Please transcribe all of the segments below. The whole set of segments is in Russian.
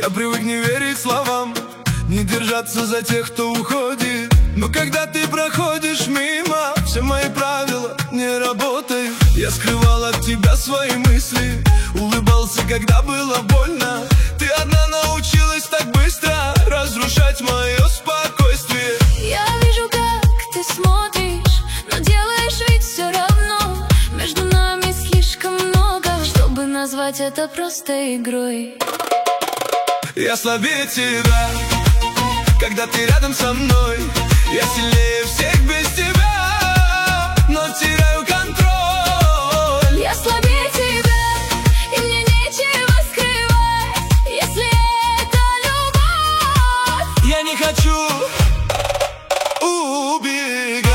Я привык не верить словам, не держаться за тех, кто уходит. Но когда ты проходишь мимо, все мои правила не работают. Я скрывал от тебя свои мысли, улыбался, когда было больно. Ты одна научилась так быстро разрушать мое спокойствие. Я вижу, как ты смотришь, но делаешь вид все равно. Между нами слишком много, чтобы назвать это просто игрой. Я слабее тебя, когда ты рядом со мной. Я сильнее всех без тебя, но теряю контроль. Я слабее тебя, и мне нечего скрывать, если это любовь. Я не хочу убегать.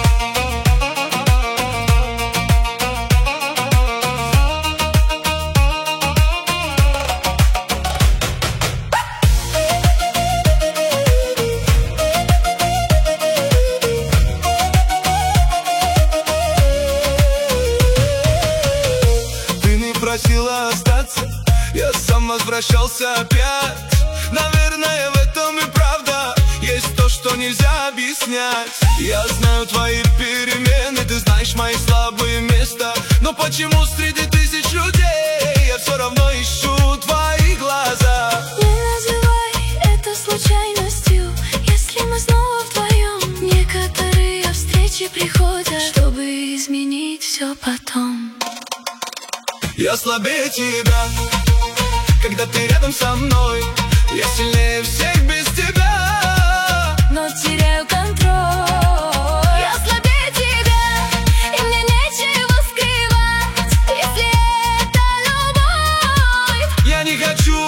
Просила остаться, я сам возвращался опять. Наверное, в этом и правда. Есть то, что нельзя объяснять. Я знаю твои перемены, ты знаешь мои слабые места. Но почему среди тысяч людей я все равно ищу твои глаза? Не называй это случайностью, если мы снова вдвоем. Некоторые встречи приходят, чтобы изменить все потом. Я слабее тебя, когда ты рядом со мной. Я сильнее всех без тебя, но теряю контроль. Я слабее тебя, и мне нечего скрывать, если это любовь. Я не хочу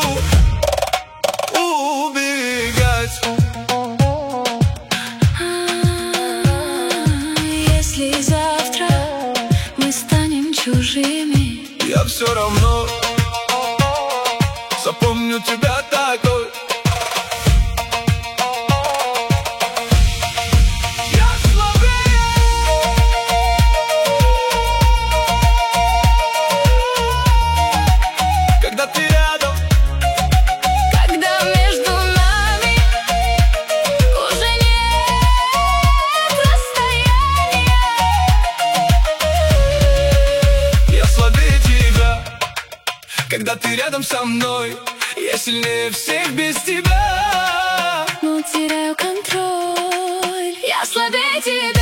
убегать. Если завтра мы станем чужими, я все равно запомню тебя такой. Я слабее, когда ты рядом, когда между нами уже нет расстояния. я слабее тебя, когда ты рядом со мной. Я сильнее всех без тебя, но теряю контроль. Я слабее тебя.